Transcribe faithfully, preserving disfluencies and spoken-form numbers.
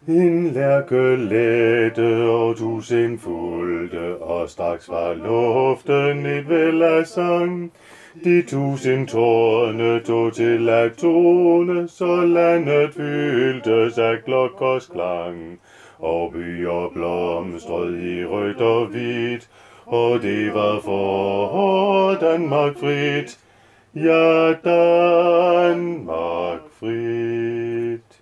En lærke lette og tusind fulgte, og straks var luften et væld af sang. De tusind tårne tog til at tone, så landet fyldtes af klokkers klang. Og byer blomstrede i rødt og hvidt, og det var for Danmark frit. Ja, Danmark frit.